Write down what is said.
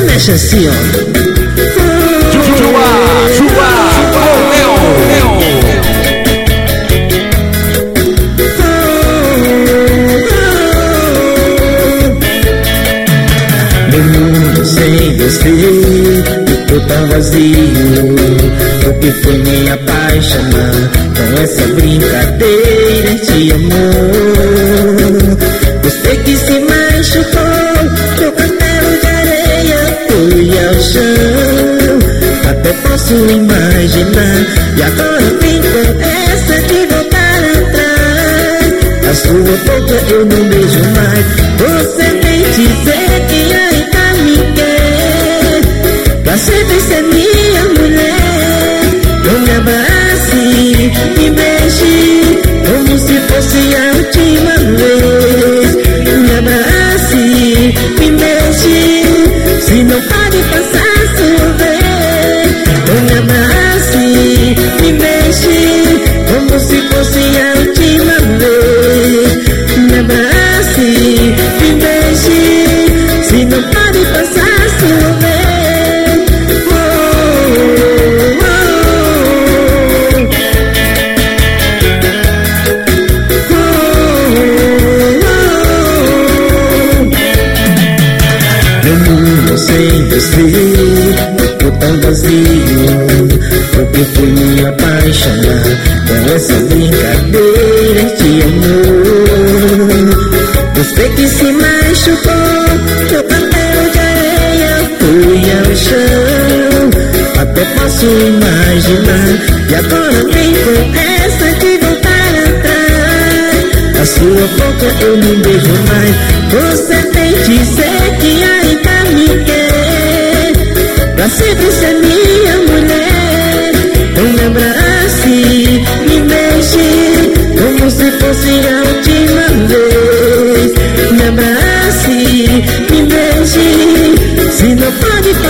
mexe assim, ó. Meu mundo sem você ficou tão vazio, porque foi me apaixonar com essa brincadeira de amor. Você que se machucou, meu cabelo de areia foi ao chão. Até posso imaginar, e agora vem com essa de voltar atrás. A sua boca eu não beijo mais. Você vem dizer que ainda me quer, pra sempre ser minha mulher. Não me abrace, me beije, como se fosse a última vez. Me abrace, me beije, se não pode passar sua vez. Me abrace, me beije, como se fosse a última vez. Me abrace, me beije, se não pode passar sua vez. Meu mundo sem você ficou tão vazio, porque fui me apaixonar com essa brincadeira de amor. Você que se machucou, meu cabelo de areia foi ao chão. Até posso imaginar, e agora vem com essa de voltar atrás. A sua boca eu não beijo mais. Você vem dizer que ainda me quer, pra sempre ser minha mulher. Então me abrace, me beije, como se fosse a última vez. Me abrace, me beije, se não pode